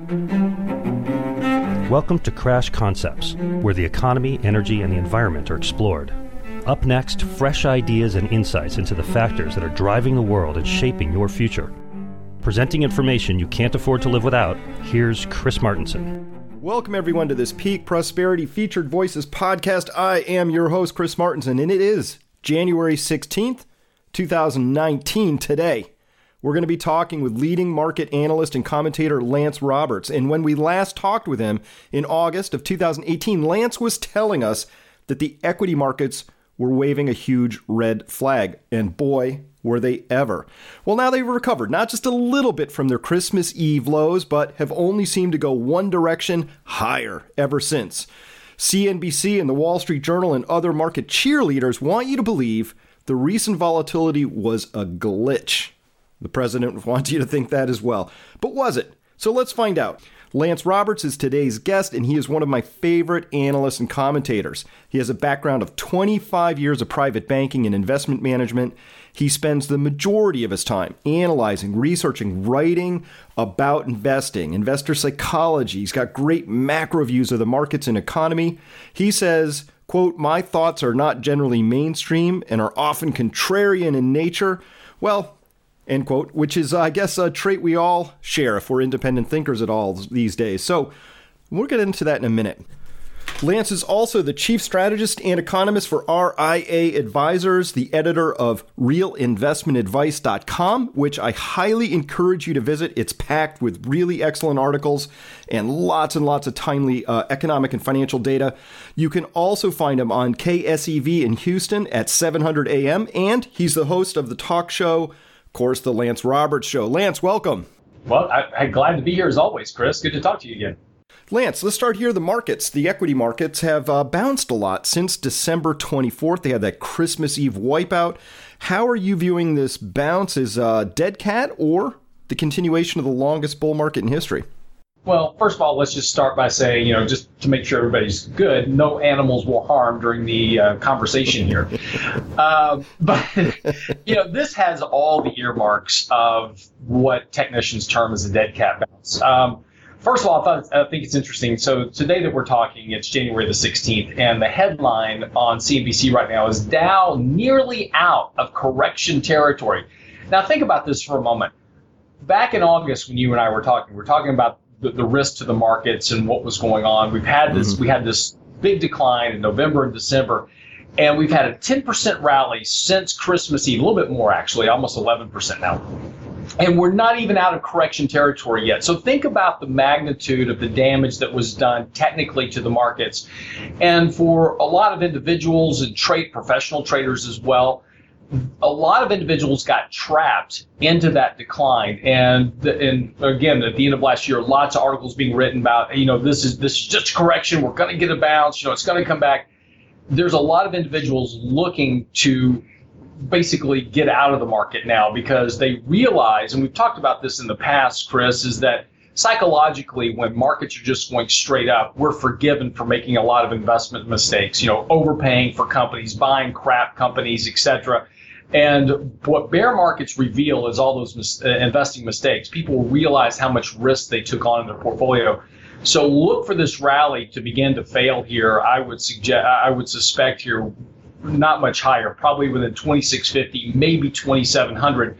Welcome to Crash Concepts, where the economy, energy, and the environment are explored. Up next, fresh ideas and insights into the factors that are driving the world and shaping your future. Presenting information you can't afford to live without, here's Chris Martenson. Welcome, everyone, to this Peak Prosperity Featured Voices podcast. I am your host, Chris Martenson, and it is January 16th, 2019 today. We're going to be talking with leading market analyst and commentator Lance Roberts. And when we last talked with him in August of 2018, Lance was telling us that the equity markets were waving a huge red flag. And boy, were they ever. Well, now they've recovered, not just a little bit from their Christmas Eve lows, but have only seemed to go one direction higher ever since. CNBC and the Wall Street Journal and other market cheerleaders want you to believe the recent volatility was a glitch. The president wants you to think that as well. But was it? So let's find out. Lance Roberts is today's guest, and he is one of my favorite analysts and commentators. He has a background of 25 years of private banking and investment management. He spends the majority of his time analyzing, researching, writing about investing, investor psychology. He's got great macro views of the markets and economy. He says, quote, "My thoughts are not generally mainstream and are often contrarian in nature." Well, end quote, which is, I guess, a trait we all share if we're independent thinkers at all these days. So we'll get into that in a minute. Lance is also the chief strategist and economist for RIA Advisors, the editor of realinvestmentadvice.com, which I highly encourage you to visit. It's packed with really excellent articles and lots of timely economic and financial data. You can also find him on KSEV in Houston at 700 AM, and he's the host of the talk show, of course, the Lance Roberts Show. Lance, welcome. Well, I'm glad to be here as always, Chris. Good to talk to you again. Lance, let's start here. The markets, the equity markets have bounced a lot since December 24th. They had that Christmas Eve wipeout. How are you viewing this bounce? As a dead cat or the continuation of the longest bull market in history? Well, first of all, let's just start by saying, just to make sure everybody's good, no animals were harmed during the conversation here. But, this has all the earmarks of what technicians term as a dead cat bounce. First of all, I think it's interesting. So today that we're talking, it's January the 16th, and the headline on CNBC right now is Dow nearly out of correction territory. Now, think about this for a moment. Back in August, when you and I were talking about the risk to the markets and what was going on. We had this big decline in November and December, and we've had a 10% rally since Christmas Eve, a little bit more actually, almost 11% now. And we're not even out of correction territory yet. So think about the magnitude of the damage that was done technically to the markets. And for a lot of individuals and professional traders as well, a lot of individuals got trapped into that decline. And again, at the end of last year, lots of articles being written about, this is just a correction. We're going to get a bounce. It's going to come back. There's a lot of individuals looking to basically get out of the market now because they realize, and we've talked about this in the past, Chris, is that psychologically, when markets are just going straight up, we're forgiven for making a lot of investment mistakes, overpaying for companies, buying crap companies, etc. And what bear markets reveal is all those investing mistakes. People realize how much risk they took on in their portfolio. So look for this rally to begin to fail here. I would suspect here not much higher, probably within 2650, maybe 2700.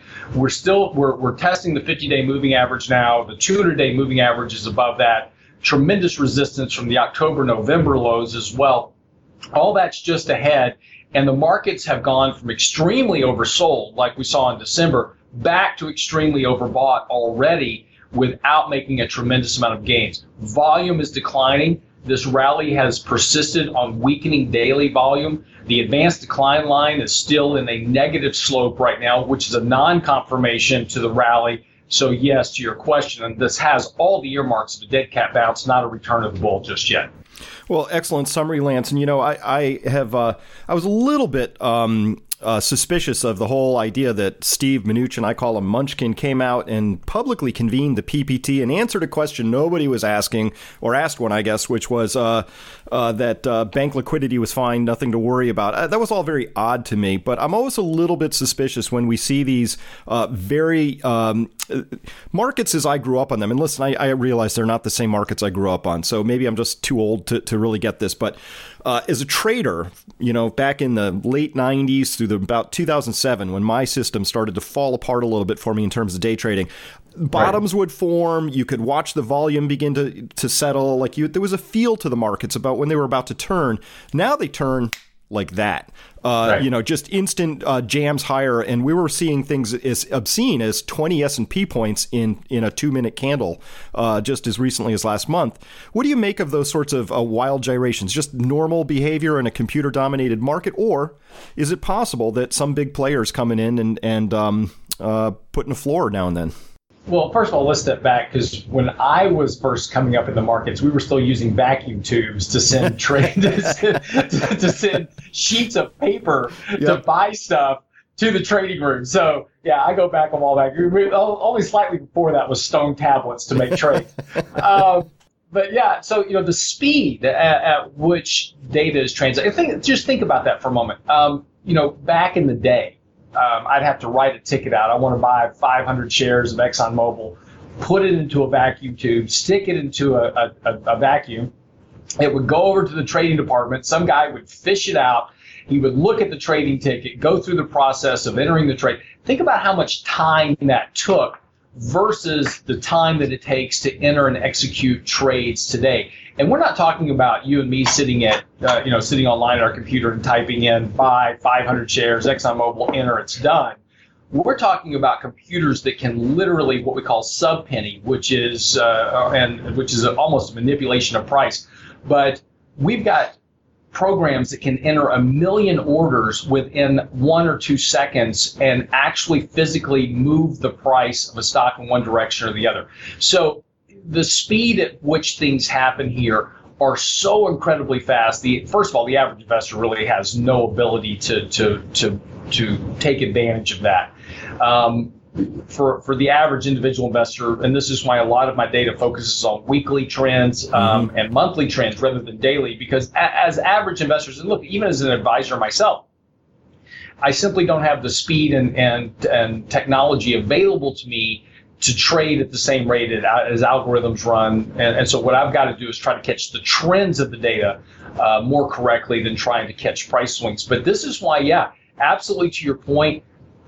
We're testing the 50-day moving average now. The 200-day moving average is above that. Tremendous resistance from the October-November lows as well. All that's just ahead. And the markets have gone from extremely oversold, like we saw in December, back to extremely overbought already without making a tremendous amount of gains. Volume is declining. This rally has persisted on weakening daily volume. The advanced decline line is still in a negative slope right now, which is a non-confirmation to the rally. So yes, to your question, this has all the earmarks of a dead cat bounce, not a return of the bull just yet. Well, excellent summary, Lance. And I was a little bit suspicious of the whole idea that Steve Mnuchin, I call him Munchkin, came out and publicly convened the PPT and answered a question nobody was asking, or asked one, I guess, which was that bank liquidity was fine, nothing to worry about. That was all very odd to me, but I'm always a little bit suspicious when we see these very markets as I grew up on them. And listen, I realize they're not the same markets I grew up on, so maybe I'm just too old to really get this. But as a trader, back in the late 90s through about 2007, when my system started to fall apart a little bit for me in terms of day trading, bottoms would form. You could watch the volume begin to settle. There was a feel to the markets about when they were about to turn. Now they turn like that. Just instant jams higher, and we were seeing things as obscene as 20 S&P points in a 2-minute candle just as recently as last month. What do you make of those sorts of wild gyrations? Just normal behavior in a computer-dominated market, or is it possible that some big players coming in and putting a floor now and then? Well, first of all, let's step back, because when I was first coming up in the markets, we were still using vacuum tubes to send to send sheets of paper to buy stuff to the trading room. So, yeah, I go back a while back. Only slightly before that was stone tablets to make trades. But yeah, so the speed at which data is translated. Just think about that for a moment. Back in the day, I'd have to write a ticket out. I want to buy 500 shares of ExxonMobil, put it into a vacuum tube, stick it into a vacuum. It would go over to the trading department. Some guy would fish it out. He would look at the trading ticket, go through the process of entering the trade. Think about how much time that took versus the time that it takes to enter and execute trades today. And we're not talking about you and me sitting online at our computer and typing in buy 500 shares, ExxonMobil, enter, it's done. We're talking about computers that can literally what we call sub-penny, which is almost a manipulation of price. But we've got programs that can enter 1 million orders within 1 or 2 seconds and actually physically move the price of a stock in one direction or the other. So the speed at which things happen here are so incredibly fast. First of all, the average investor really has no ability to take advantage of that. For the average individual investor, and this is why a lot of my data focuses on weekly trends and monthly trends rather than daily, because as average investors, and look, even as an advisor myself, I simply don't have the speed and technology available to me to trade at the same rate as algorithms run. And so what I've got to do is try to catch the trends of the data more correctly than trying to catch price swings. But this is why, absolutely to your point,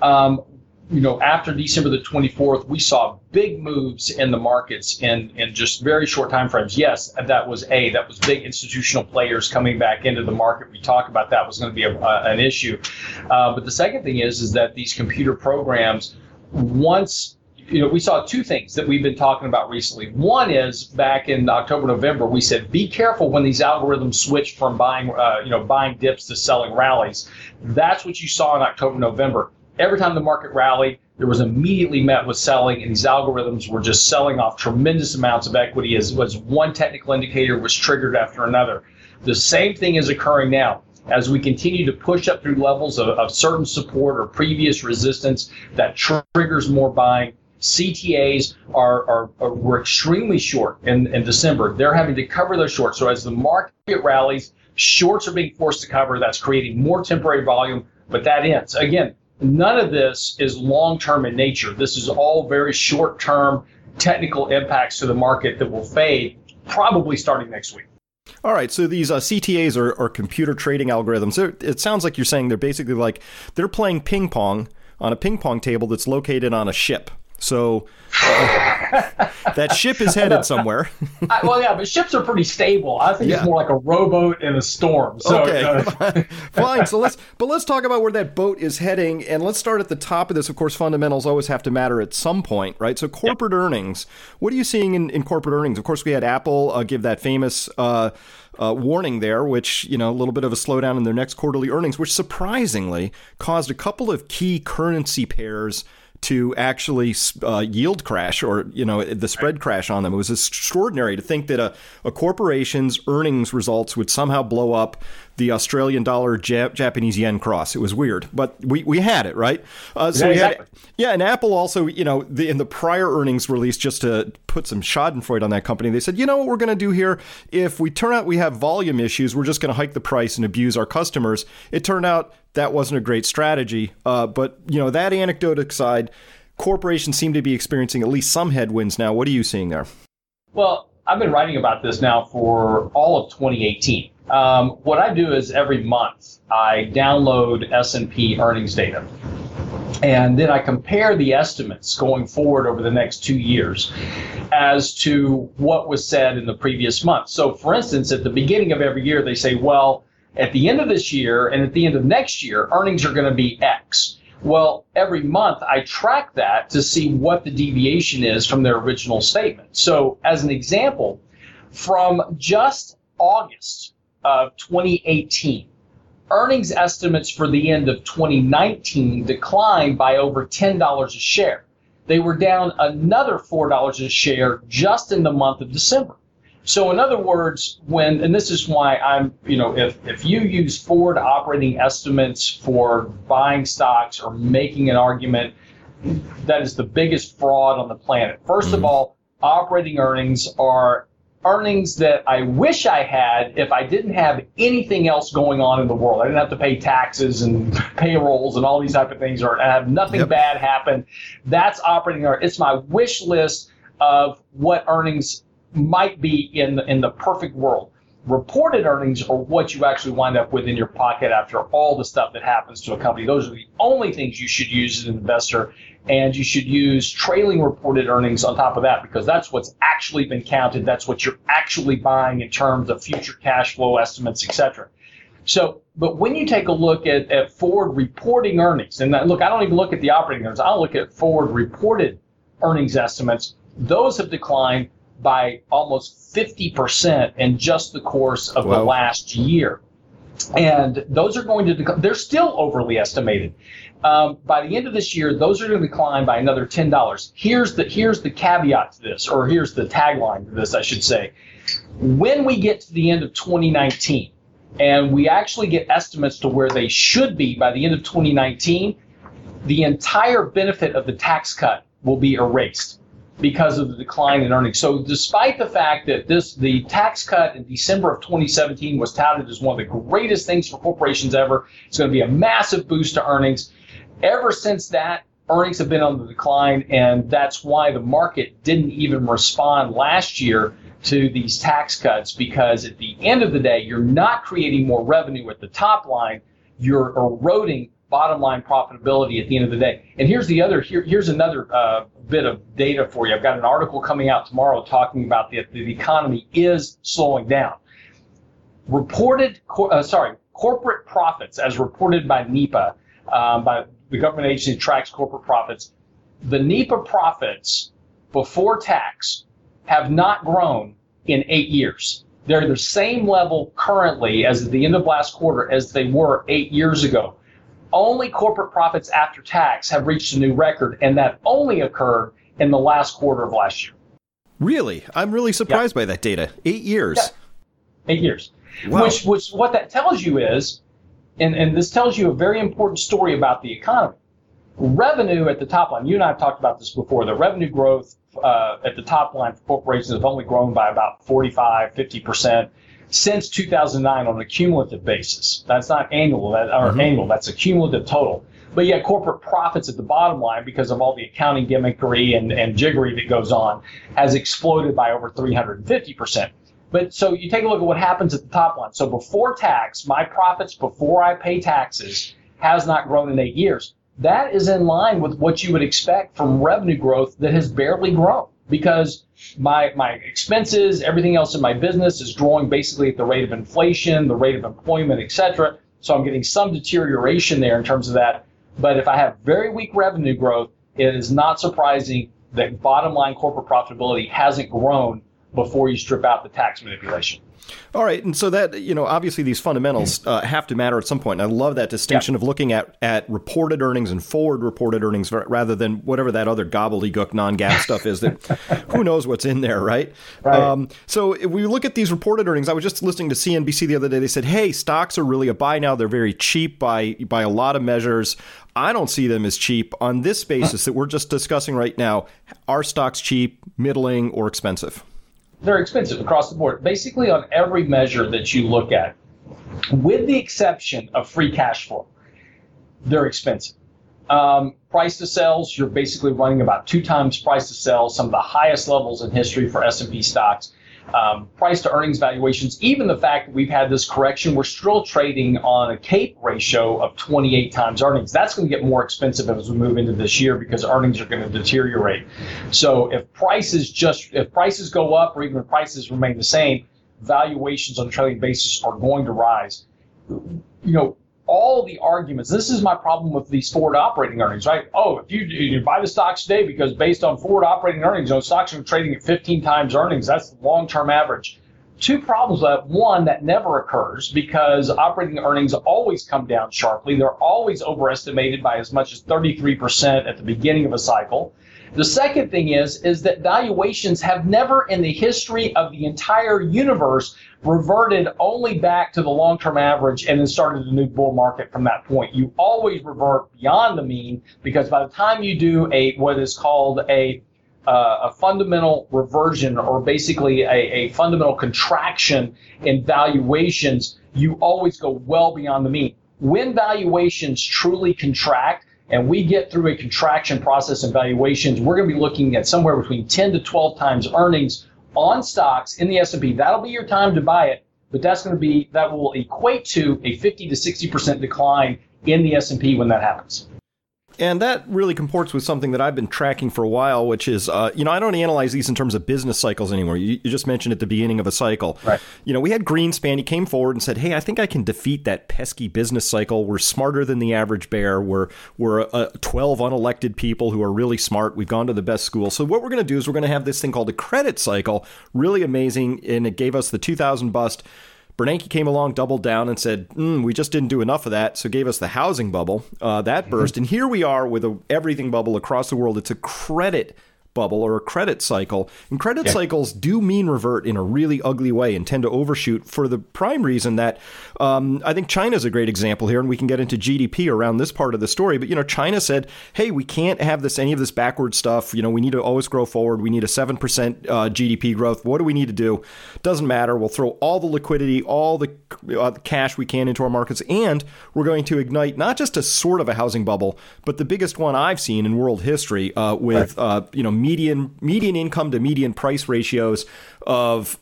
after December the 24th, we saw big moves in the markets in just very short time frames. Yes, that was big institutional players coming back into the market. We talked about that was going to be an issue. But the second thing is that these computer programs, we saw two things that we've been talking about recently. One is back in October, November, we said, be careful when these algorithms switch from buying dips to selling rallies. That's what you saw in October, November. Every time the market rallied, there was immediately met with selling, and these algorithms were just selling off tremendous amounts of equity as one technical indicator was triggered after another. The same thing is occurring now. As we continue to push up through levels of certain support or previous resistance that triggers more buying, CTAs were extremely short in December. They're having to cover their shorts. So as the market rallies, shorts are being forced to cover. That's creating more temporary volume, but that ends. Again, none of this is long-term in nature. This is all very short-term technical impacts to the market that will fade probably starting next week. All right, so these CTAs are computer trading algorithms. It sounds like you're saying they're basically they're playing ping pong on a ping pong table that's located on a ship. So that ship is headed somewhere. But ships are pretty stable. I think it's more like a rowboat in a storm. So, okay, fine. So let's talk about where that boat is heading, and let's start at the top of this. Of course, fundamentals always have to matter at some point, right? So corporate earnings. What are you seeing in corporate earnings? Of course, we had Apple give that famous warning there, which, a little bit of a slowdown in their next quarterly earnings, which surprisingly caused a couple of key currency pairs to actually yield crash or, the spread crash on them. It was extraordinary to think that a corporation's earnings results would somehow blow up. the Australian dollar Japanese yen cross. It was weird, but we had it, right? And Apple also, in the prior earnings release, just to put some schadenfreude on that company, they said, what we're going to do here, if we turn out we have volume issues, we're just going to hike the price and abuse our customers. It turned out that wasn't a great strategy. But, that anecdote aside, corporations seem to be experiencing at least some headwinds now. What are you seeing there? Well, I've been writing about this now for all of 2018. What I do is every month I download S&P earnings data, and then I compare the estimates going forward over the next 2 years as to what was said in the previous month. So, for instance, at the beginning of every year, they say, well, at the end of this year and at the end of next year, earnings are going to be X. Well, every month I track that to see what the deviation is from their original statement. So, as an example, from just August of 2018, earnings estimates for the end of 2019 declined by over $10 a share. They were down another $4 a share just in the month of December. So in other words, and this is why if you use forward operating estimates for buying stocks or making an argument, that is the biggest fraud on the planet. First of all, operating earnings are earnings that I wish I had if I didn't have anything else going on in the world. I didn't have to pay taxes and payrolls and all these type of things, or have nothing bad happen. That's operating earnings. It's my wish list of what earnings might be in the perfect world. Reported earnings are what you actually wind up with in your pocket after all the stuff that happens to a company. Those are the only things you should use as an investor, and you should use trailing reported earnings on top of that, because that's what's actually been counted. That's what you're actually buying in terms of future cash flow estimates, etc. So, but when you take a look at forward reporting earnings, and look, I don't even look at the operating earnings, I'll look at forward reported earnings estimates. Those have declined by almost 50% in just the course of the last year. And those are going to decline. They're still overly estimated. By the end of this year, those are going to decline by another $10. Here's the caveat to this, or here's the tagline to this, I should say. When we get to the end of 2019, and we actually get estimates to where they should be by the end of 2019, the entire benefit of the tax cut will be erased because of the decline in earnings. So despite the fact that the tax cut in December of 2017 was touted as one of the greatest things for corporations ever, it's going to be a massive boost to earnings. Ever since that, earnings have been on the decline, and that's why the market didn't even respond last year to these tax cuts, because at the end of the day, you're not creating more revenue at the top line, you're eroding bottom line profitability at the end of the day. And here's another bit of data for you. I've got an article coming out tomorrow talking about the economy is slowing down. Corporate profits, as reported by NEPA, by the government agency that tracks corporate profits, the NEPA profits before tax have not grown in 8 years. They're the same level currently as at the end of last quarter as they were 8 years ago. Only corporate profits after tax have reached a new record, and that only occurred in the last quarter of last year. Really? I'm really surprised by that data. 8 years. Yeah. 8 years. Wow. Which what that tells you is, and this tells you a very important story about the economy. Revenue at the top line, you and I have talked about this before, the revenue growth at the top line for corporations have only grown by about 45, 50%. Since 2009 on a cumulative basis. That's not annual, annual, that's a cumulative total. But yet corporate profits at the bottom line, because of all the accounting gimmickry and jiggery that goes on, has exploded by over 350%. But so you take a look at what happens at the top line. So before tax, my profits before I pay taxes has not grown in 8 years. That is in line with what you would expect from revenue growth that has barely grown, because my expenses, everything else in my business is growing basically at the rate of inflation, the rate of employment, etc. So I'm getting some deterioration there in terms of that. But if I have very weak revenue growth, it is not surprising that bottom line corporate profitability hasn't grown before you strip out the tax manipulation. All right. And so that, obviously these fundamentals have to matter at some point. And I love that distinction of looking at reported earnings and forward reported earnings rather than whatever that other gobbledygook non-GAAP stuff is that who knows what's in there, right? So if we look at these reported earnings, I was just listening to CNBC the other day. They said, hey, stocks are really a buy now. They're very cheap by a lot of measures. I don't see them as cheap on this basis that we're just discussing right now. Are stocks cheap, middling, or expensive? They're expensive across the board. Basically on every measure that you look at, with the exception of free cash flow, they're expensive. Price to sales, you're basically running about 2 times price to sales, some of the highest levels in history for S&P stocks. Price to earnings valuations, even the fact that we've had this correction, we're still trading on a CAPE ratio of 28 times earnings. That's going to get more expensive as we move into this year because earnings are going to deteriorate. So if prices go up or even if prices remain the same, valuations on a trailing basis are going to rise. All the arguments, this is my problem with these forward operating earnings, right? Oh, if you buy the stocks today because based on forward operating earnings, stocks are trading at 15 times earnings. That's the long-term average. 2 problems with that. One, that never occurs because operating earnings always come down sharply. They're always overestimated by as much as 33% at the beginning of a cycle. The second thing is that valuations have never in the history of the entire universe reverted only back to the long-term average and then started a new bull market from that point. You always revert beyond the mean because by the time you do what is called a fundamental reversion or basically a fundamental contraction in valuations, you always go well beyond the mean. When valuations truly contract, and we get through a contraction process in valuations, we're going to be looking at somewhere between 10 to 12 times earnings on stocks in the S&P. That'll be your time to buy it, but that will equate to a 50 to 60% decline in the S&P when that happens. And that really comports with something that I've been tracking for a while, which is, I don't analyze these in terms of business cycles anymore. You just mentioned at the beginning of a cycle. Right. We had Greenspan. He came forward and said, hey, I think I can defeat that pesky business cycle. We're smarter than the average bear. We're 12 unelected people who are really smart. We've gone to the best school. So what we're going to do is we're going to have this thing called a credit cycle, really amazing, and it gave us the 2000 bust. Bernanke came along, doubled down, and said, we just didn't do enough of that, so gave us the housing bubble. That burst. And here we are with a everything bubble across the world. It's a credit bubble or a credit cycle. And credit cycles do mean revert in a really ugly way and tend to overshoot for the prime reason that I think China's a great example here, and we can get into GDP around this part of the story. But, China said, hey, we can't have any of this backward stuff. We need to always grow forward. We need a 7% GDP growth. What do we need to do? Doesn't matter. We'll throw all the liquidity, all the cash we can into our markets, and we're going to ignite not just a sort of a housing bubble, but the biggest one I've seen in world history with, median income to median price ratios of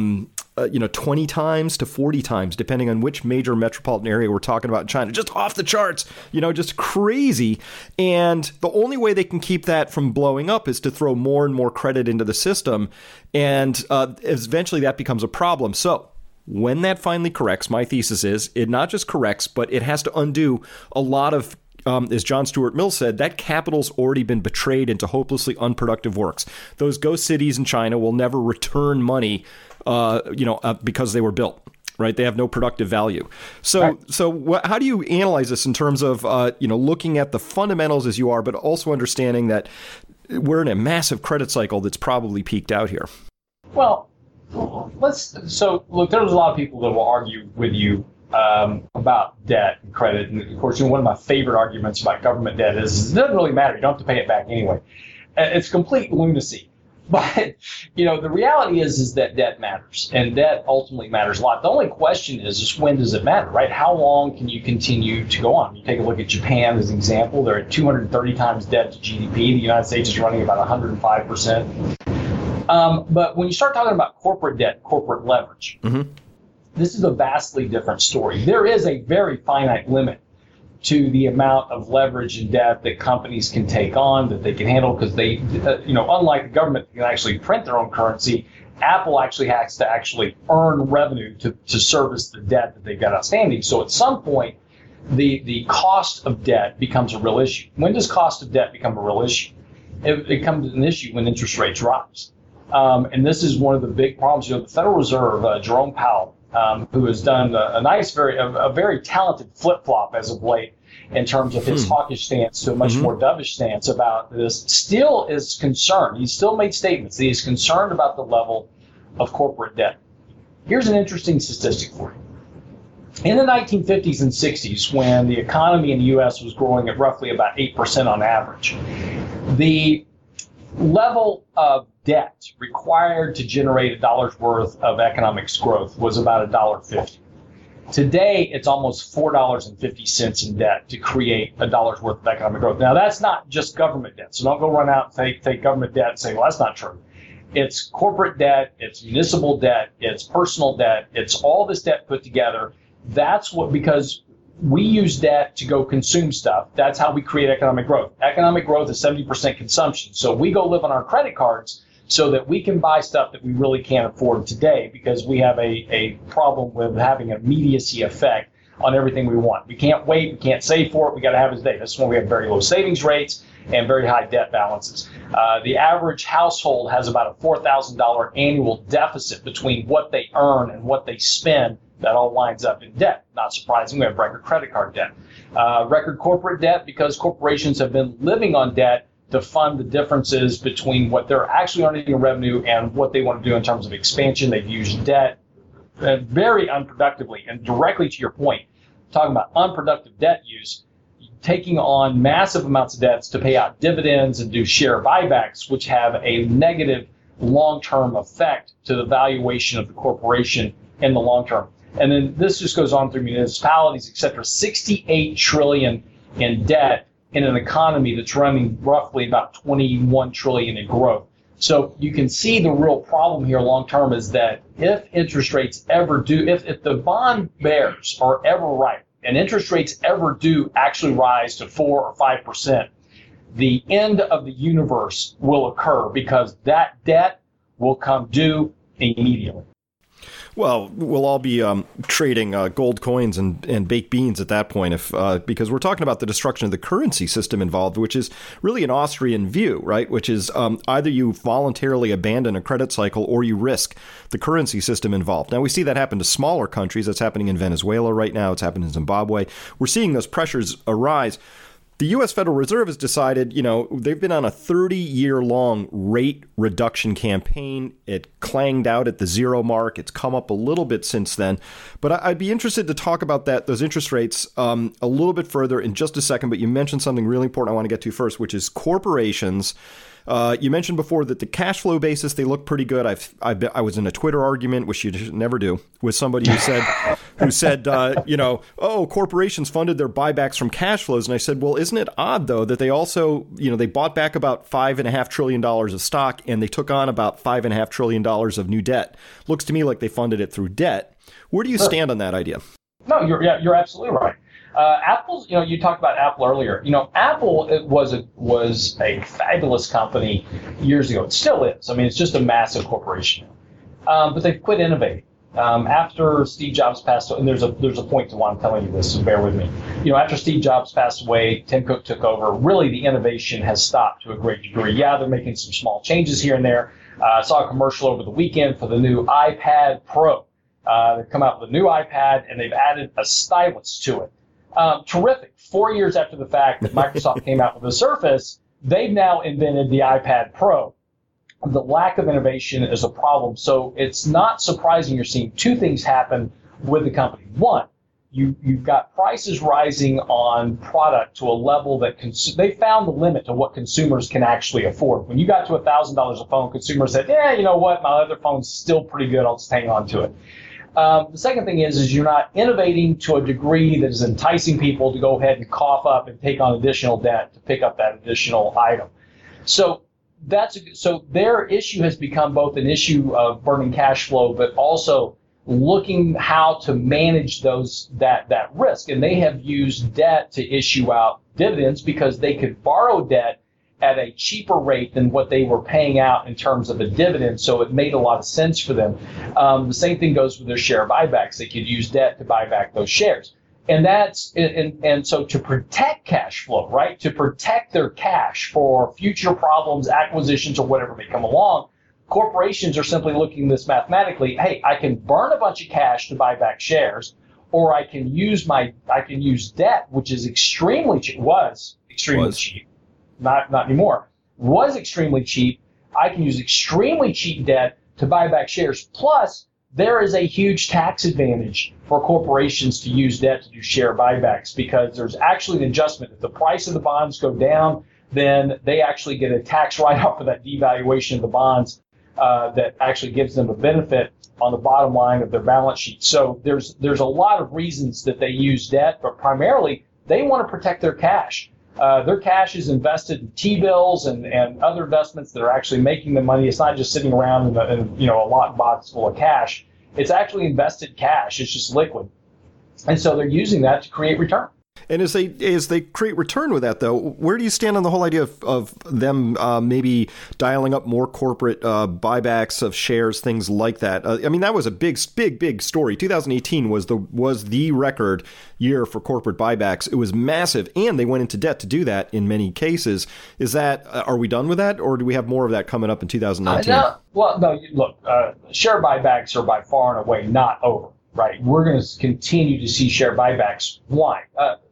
20 times to 40 times, depending on which major metropolitan area we're talking about in China. Just off the charts, just crazy. And the only way they can keep that from blowing up is to throw more and more credit into the system. And eventually that becomes a problem. So when that finally corrects, my thesis is it not just corrects, but it has to undo a lot of as John Stuart Mill said, that capital's already been betrayed into hopelessly unproductive works. Those ghost cities in China will never return money, because they were built. Right, they have no productive value. So how do you analyze this in terms of looking at the fundamentals as you are, but also understanding that we're in a massive credit cycle that's probably peaked out here? Well, look, there's a lot of people that will argue with you about debt and credit. And of course, one of my favorite arguments about government debt is it doesn't really matter. You don't have to pay it back anyway. It's complete lunacy. But, the reality is that debt matters, and debt ultimately matters a lot. The only question is when does it matter, right? How long can you continue to go on? You take a look at Japan as an example. They're at 230 times debt to GDP. The United States is running about 105%. But when you start talking about corporate debt, corporate leverage, this is a vastly different story. There is a very finite limit to the amount of leverage and debt that companies can take on, that they can handle, because they, unlike the government that can actually print their own currency, Apple actually has to earn revenue to service the debt that they've got outstanding. So at some point, the cost of debt becomes a real issue. When does cost of debt become a real issue? It becomes an issue when interest rates rise. And this is one of the big problems. The Federal Reserve, Jerome Powell, who has done a very talented flip-flop as of late in terms of his hawkish stance to a much more dovish stance about this, still is concerned. He's still made statements that he's concerned about the level of corporate debt. Here's an interesting statistic for you. In the 1950s and 60s, when the economy in the U.S. was growing at roughly about 8% on average, the level of debt required to generate a dollar's worth of economic growth was about $1.50. Today, it's almost $4.50 in debt to create a dollar's worth of economic growth. Now, that's not just government debt. So don't go run out and take government debt and say, well, that's not true. It's corporate debt, it's municipal debt, it's personal debt, it's all this debt put together. That's what, because we use debt to go consume stuff. That's how we create economic growth. Economic growth is 70% consumption. So we go live on our credit cards so that we can buy stuff that we really can't afford today because we have a problem with having an immediacy effect on everything we want. We can't wait. We can't save for it. We got to have it today. That's when we have very low savings rates and very high debt balances. The average household has about a $4,000 annual deficit between what they earn and what they spend. That all winds up in debt. Not surprising, we have record credit card debt. Record corporate debt because corporations have been living on debt to fund the differences between what they're actually earning in revenue and what they want to do in terms of expansion. They've used debt very unproductively. And directly to your point, talking about unproductive debt use, taking on massive amounts of debts to pay out dividends and do share buybacks, which have a negative long-term effect to the valuation of the corporation in the long term. And then this just goes on through municipalities, et cetera, $68 trillion in debt in an economy that's running roughly about $21 trillion in growth. So you can see the real problem here long term is that if interest rates ever do, if the bond bears are ever right, and interest rates ever do actually rise to 4 or 5%, the end of the universe will occur because that debt will come due immediately. Well, we'll all be trading gold coins and baked beans at that point, because we're talking about the destruction of the currency system involved, which is really an Austrian view, right? Which is either you voluntarily abandon a credit cycle or you risk the currency system involved. Now, we see that happen to smaller countries. That's happening in Venezuela right now. It's happening in Zimbabwe. We're seeing those pressures arise. The U.S. Federal Reserve has decided, they've been on a 30-year-long rate reduction campaign. It clanged out at the zero mark. It's come up a little bit since then. But I'd be interested to talk about those interest rates a little bit further in just a second. But you mentioned something really important I want to get to first, which is corporations. You mentioned before that the cash flow basis, they look pretty good. I was in a Twitter argument, which you should never do, with somebody who said, corporations funded their buybacks from cash flows. And I said, well, isn't it odd, though, that they also, they bought back about $5.5 trillion of stock and they took on about $5.5 trillion of new debt. Looks to me like they funded it through debt. Where do you stand on that idea? No, you're absolutely right. Apple's, you talked about Apple earlier. Apple was a fabulous company years ago. It still is. I mean, it's just a massive corporation. But they've quit innovating. After Steve Jobs passed away, and there's a point to why I'm telling you this, so bear with me. After Steve Jobs passed away, Tim Cook took over. Really, the innovation has stopped to a great degree. Yeah, they're making some small changes here and there. I saw a commercial over the weekend for the new iPad Pro. They've come out with a new iPad, and they've added a stylus to it. Terrific. 4 years after the fact that Microsoft came out with the Surface, they've now invented the iPad Pro. The lack of innovation is a problem. So it's not surprising you're seeing two things happen with the company. One, you've got prices rising on product to a level that they found the limit to what consumers can actually afford. When you got to $1,000 a phone, consumers said, yeah, you know what, my other phone's still pretty good. I'll just hang on to it. The second thing is you're not innovating to a degree that is enticing people to go ahead and cough up and take on additional debt to pick up that additional item. So their issue has become both an issue of burning cash flow, but also looking how to manage that risk. And they have used debt to issue out dividends because they could borrow debt at a cheaper rate than what they were paying out in terms of a dividend, so it made a lot of sense for them. The same thing goes with their share buybacks. They could use debt to buy back those shares. And so to protect cash flow, right, to protect their cash for future problems, acquisitions, or whatever may come along, corporations are simply looking at this mathematically. Hey, I can burn a bunch of cash to buy back shares, or I can use debt, which is extremely cheap. Was extremely cheap, not anymore. Was extremely cheap. I can use extremely cheap debt to buy back shares. Plus, there is a huge tax advantage for corporations to use debt to do share buybacks, because there's actually an adjustment. If the price of the bonds go down, then they actually get a tax write-off for that devaluation of the bonds that actually gives them a benefit on the bottom line of their balance sheet. So there's a lot of reasons that they use debt, but primarily they want to protect their cash. Their cash is invested in T-bills and other investments that are actually making them money. It's not just sitting around in a locked box full of cash. It's actually invested cash. It's just liquid. And so they're using that to create return. And as they create return with that, though, where do you stand on the whole idea of them maybe dialing up more corporate buybacks of shares, things like that? I mean, that was a big story. 2018 was the record year for corporate buybacks. It was massive, and they went into debt to do that in many cases. Are we done with that, or do we have more of that coming up in 2019? Look, share buybacks are by far and away not over. Right, we're going to continue to see share buybacks. Why?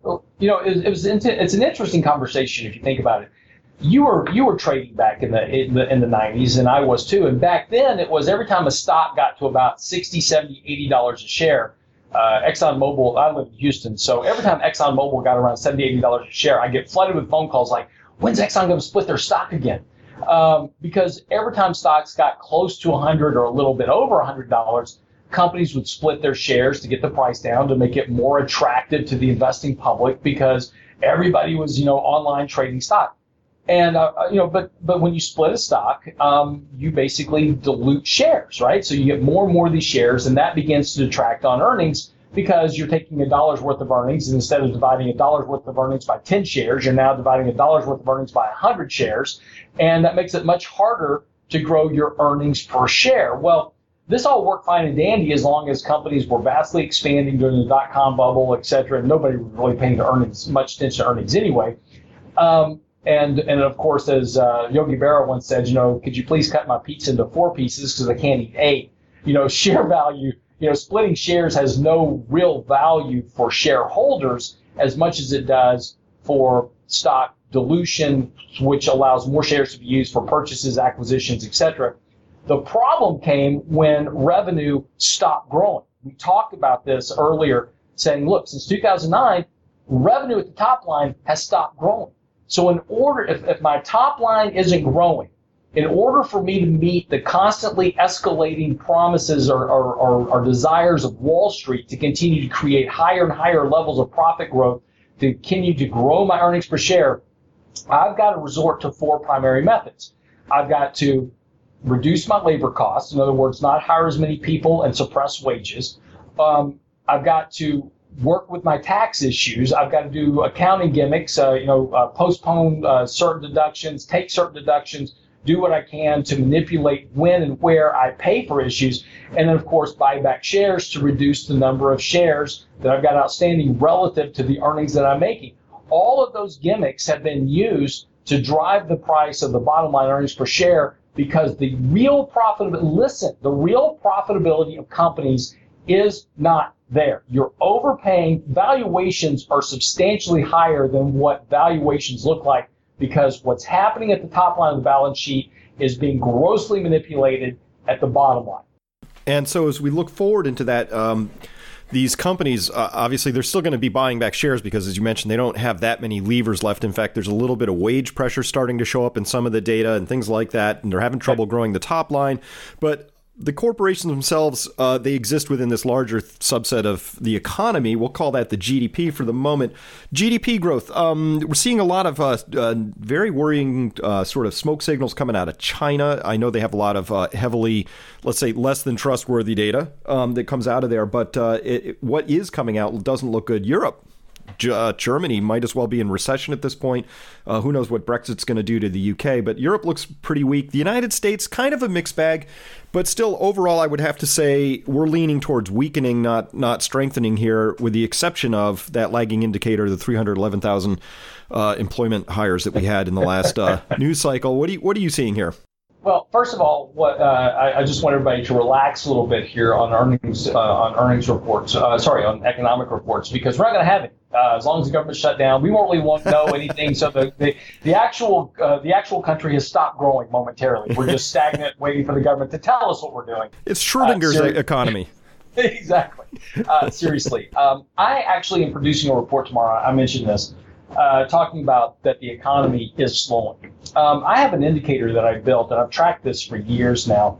It's an interesting conversation if you think about it. You were trading back in the 90s, and I was too. And back then, it was every time a stock got to about $60, $70, $80 a share. ExxonMobil, I live in Houston, so every time ExxonMobil got around $70, $80 a share, I get flooded with phone calls like, "When's Exxon going to split their stock again?" Because every time stocks got close to $100 or a little bit over $100. Companies would split their shares to get the price down, to make it more attractive to the investing public, because everybody was, online trading stock. And, but when you split a stock, you basically dilute shares, right? So you get more and more of these shares, and that begins to detract on earnings, because you're taking $1 worth of earnings, and instead of dividing $1 worth of earnings by 10 shares, you're now dividing $1 worth of earnings by 100 shares. And that makes it much harder to grow your earnings per share. Well, this all worked fine and dandy as long as companies were vastly expanding during the dot-com bubble, et cetera, and nobody was really paying much attention to earnings anyway. And of course, as Yogi Berra once said, could you please cut my pizza into 4 pieces because I can't eat 8? Share value, splitting shares has no real value for shareholders as much as it does for stock dilution, which allows more shares to be used for purchases, acquisitions, et cetera. The problem came when revenue stopped growing. We talked about this earlier, saying, look, since 2009, revenue at the top line has stopped growing. So if my top line isn't growing, in order for me to meet the constantly escalating promises or desires of Wall Street to continue to create higher and higher levels of profit growth, to continue to grow my earnings per share, I've got to resort to 4 primary methods. I've got to reduce my labor costs, in other words, not hire as many people and suppress wages. I've got to work with my tax issues. I've got to do accounting gimmicks, postpone certain deductions, take certain deductions, do what I can to manipulate when and where I pay for issues, and then, of course, buy back shares to reduce the number of shares that I've got outstanding relative to the earnings that I'm making. All of those gimmicks have been used to drive the price of the bottom line earnings per share, because the real profitability of companies is not there. You're overpaying. Valuations are substantially higher than what valuations look like, because what's happening at the top line of the balance sheet is being grossly manipulated at the bottom line. And so as we look forward into that, these companies, obviously, they're still going to be buying back shares because, as you mentioned, they don't have that many levers left. In fact, there's a little bit of wage pressure starting to show up in some of the data and things like that, and they're having trouble growing the top line. But the corporations themselves, they exist within this larger subset of the economy. We'll call that the GDP for the moment. GDP growth, we're seeing a lot of very worrying sort of smoke signals coming out of China. I know they have a lot of heavily, let's say, less than trustworthy data that comes out of there. But what is coming out doesn't look good. Europe. Germany might as well be in recession at this point. Who knows what Brexit's going to do to the UK, but Europe looks pretty weak. The United States, kind of a mixed bag, but still overall I would have to say we're leaning towards weakening, not strengthening here, with the exception of that lagging indicator, the 311,000 employment hires that we had in the last news cycle. What are you seeing here? Well, first of all, I just want everybody to relax a little bit here on earnings reports. On economic reports, because we're not going to have it as long as the government's shut down. We won't really know anything. So the actual country has stopped growing momentarily. We're just stagnant, waiting for the government to tell us what we're doing. It's Schrodinger's economy. Exactly. Seriously, I actually am producing a report tomorrow. I mentioned this. Talking about that the economy is slowing. I have an indicator that I built, and I've tracked this for years now.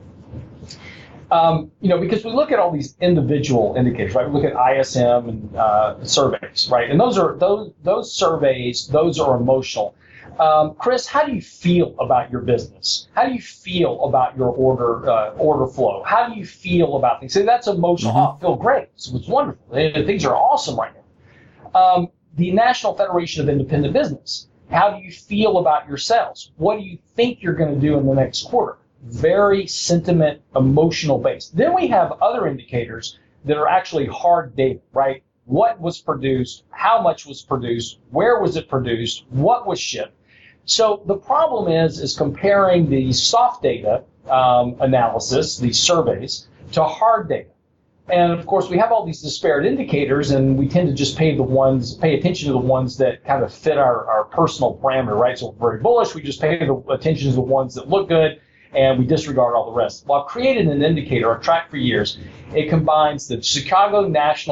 Because we look at all these individual indicators, right? We look at ISM and surveys, right? And those surveys, those are emotional. Chris, how do you feel about your business? How do you feel about your order flow? How do you feel about things? So that's emotional. Mm-hmm. Oh, I feel great. It's wonderful. Things are awesome right now. The National Federation of Independent Business. How do you feel about your sales? What do you think you're going to do in the next quarter? Very sentiment, emotional based. Then we have other indicators that are actually hard data, right? What was produced? How much was produced? Where was it produced? What was shipped? So the problem is comparing the soft data analysis, these surveys, to hard data. And of course, we have all these disparate indicators, and we tend to just pay attention to the ones that kind of fit our personal parameter, right? So we're very bullish. We just pay attention to the ones that look good, and we disregard all the rest. Well, I've created an indicator I've tracked for years. It combines the Chicago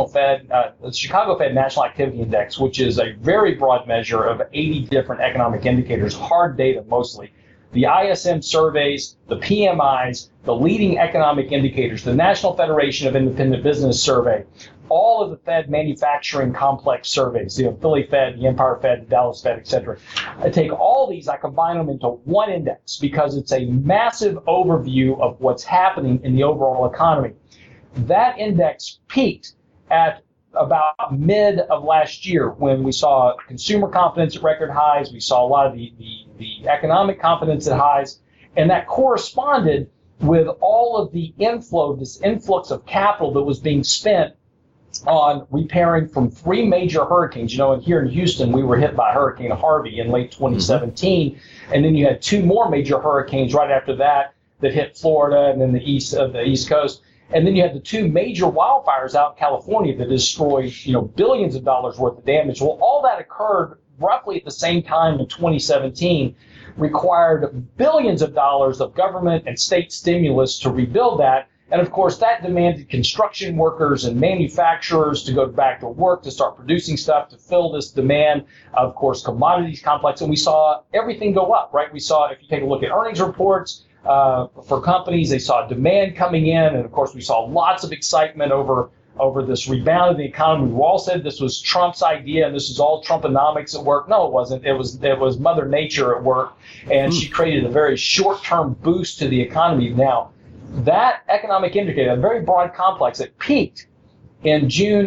Fed National Activity Index, which is a very broad measure of 80 different economic indicators, hard data mostly. The ISM surveys, the PMIs, the leading economic indicators, the National Federation of Independent Business survey, all of the Fed manufacturing complex surveys, the Philly Fed, the Empire Fed, the Dallas Fed, etc. I take all these, I combine them into one index because it's a massive overview of what's happening in the overall economy. That index peaked at about mid of last year when we saw consumer confidence at record highs. We saw a lot of the economic confidence at highs, and that corresponded with all of the this influx of capital that was being spent on repairing from three major hurricanes. And here in Houston, we were hit by Hurricane Harvey in late 2017, mm-hmm. and then you had two more major hurricanes right after that hit Florida and then the East Coast. And then you had the two major wildfires out in California that destroyed, billions of dollars worth of damage. Well, all that occurred roughly at the same time in 2017, required billions of dollars of government and state stimulus to rebuild that. And of course, that demanded construction workers and manufacturers to go back to work, to start producing stuff, to fill this demand. Of course, commodities complex. And we saw everything go up, right? We saw, if you take a look at earnings reports, for companies, they saw demand coming in, and of course we saw lots of excitement over this rebound of the economy. We all said this was Trump's idea and this is all Trumponomics at work. No, it wasn't. It was Mother Nature at work, and she created a very short-term boost to the economy. Now, that economic indicator, a very broad complex, it peaked in June,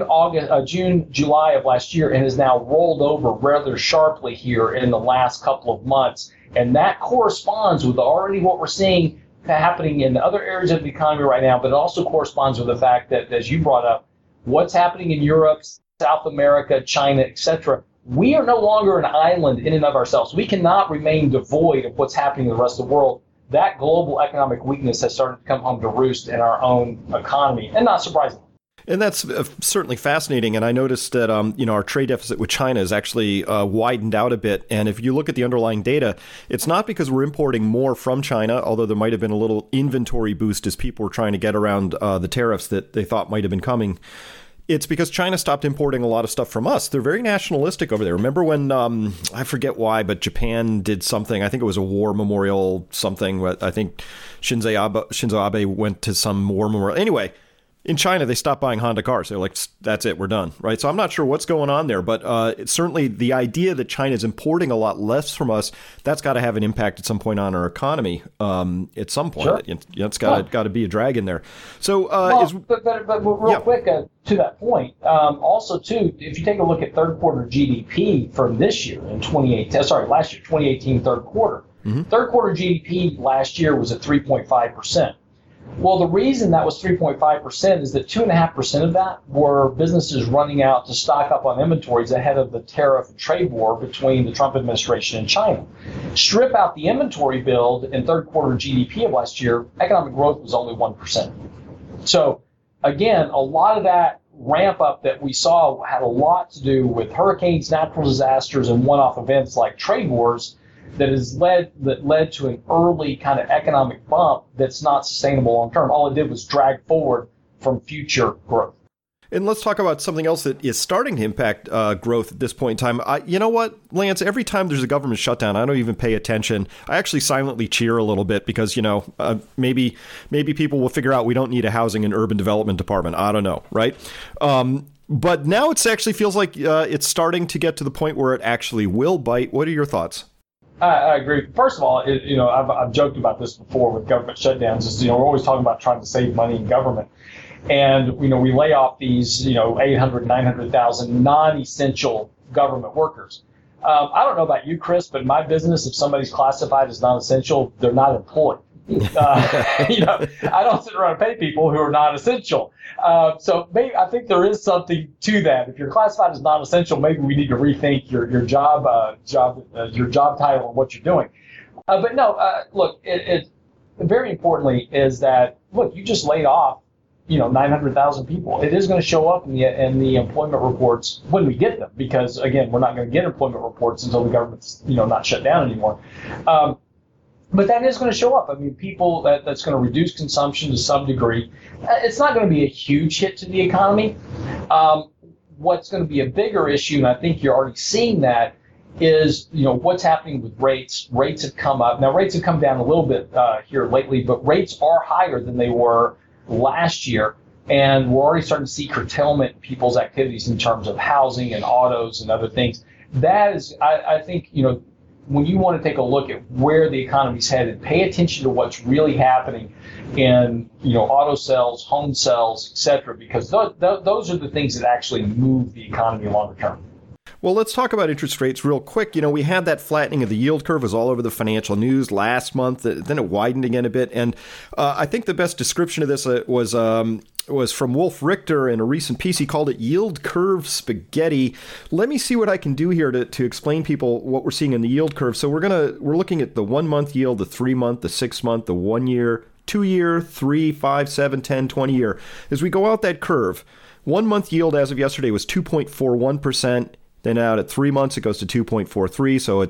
July of last year, and has now rolled over rather sharply here in the last couple of months. And that corresponds with already what we're seeing happening in other areas of the economy right now, but it also corresponds with the fact that, as you brought up, what's happening in Europe, South America, China, etc. We are no longer an island in and of ourselves. We cannot remain devoid of what's happening in the rest of the world. That global economic weakness has started to come home to roost in our own economy, and not surprisingly. And that's certainly fascinating. And I noticed that, our trade deficit with China has actually widened out a bit. And if you look at the underlying data, it's not because we're importing more from China, although there might have been a little inventory boost as people were trying to get around the tariffs that they thought might have been coming. It's because China stopped importing a lot of stuff from us. They're very nationalistic over there. Remember when, I forget why, but Japan did something. I think it was a war memorial something. I think Shinzo Abe went to some war memorial. Anyway, in China, they stopped buying Honda cars. They're like, that's it, we're done, right? So I'm not sure what's going on there, but it's certainly the idea that China is importing a lot less from us, that's got to have an impact at some point on our economy. At some point, sure. It's got to be a drag in there. So, but real quick to that point, also too, if you take a look at third quarter GDP from this year in 2018 third quarter. Mm-hmm. Third quarter GDP last year was at 3.5%. Well, the reason that was 3.5% is that 2.5% of that were businesses running out to stock up on inventories ahead of the tariff and trade war between the Trump administration and China. Strip out the inventory build in third quarter GDP of last year, economic growth was only 1%. So, again, a lot of that ramp up that we saw had a lot to do with hurricanes, natural disasters, and one-off events like trade wars that led to an early kind of economic bump that's not sustainable long term. All it did was drag forward from future growth. And let's talk about something else that is starting to impact growth at this point in time. You know what, Lance? Every time there's a government shutdown, I don't even pay attention. I actually silently cheer a little bit because, maybe people will figure out we don't need a housing and urban development department. I don't know, right? But now it actually feels like it's starting to get to the point where it actually will bite. What are your thoughts? I agree. First of all, I've joked about this before with government shutdowns. We're always talking about trying to save money in government. And, we lay off these, 800, 900,000 non-essential government workers. I don't know about you, Chris, but in my business, if somebody's classified as non-essential, they're not employed. I don't sit around and pay people who are not essential. So maybe I think there is something to that. If you're classified as non-essential, maybe we need to rethink your job title and what you're doing. But no, look, it very importantly is that you just laid off 900,000 people. It is going to show up in the employment reports when we get them, because again, we're not going to get employment reports until the government's not shut down anymore. But that is going to show up. I mean, people that's going to reduce consumption to some degree. It's not going to be a huge hit to the economy. What's going to be a bigger issue, and I think you're already seeing that, is what's happening with rates. Rates have come up. Now, rates have come down a little bit here lately, but rates are higher than they were last year, and we're already starting to see curtailment in people's activities in terms of housing and autos and other things. That is, I think, when you want to take a look at where the economy's headed, pay attention to what's really happening in, auto sales, home sales, et cetera, because those are the things that actually move the economy longer term. Well, let's talk about interest rates real quick. We had that flattening of the yield curve was all over the financial news last month. Then it widened again a bit. And I think the best description of this was from Wolf Richter in a recent piece. He called it yield curve spaghetti. Let me see what I can do here to explain people what we're seeing in the yield curve. So we're looking at the 1 month yield, the 3 month, the 6 month, the 1 year, 2 year, 3, 5, 7, 10, 20 year. As we go out that curve, 1 month yield as of yesterday was 2.41%. Then out at 3 months, it goes to 2.43. So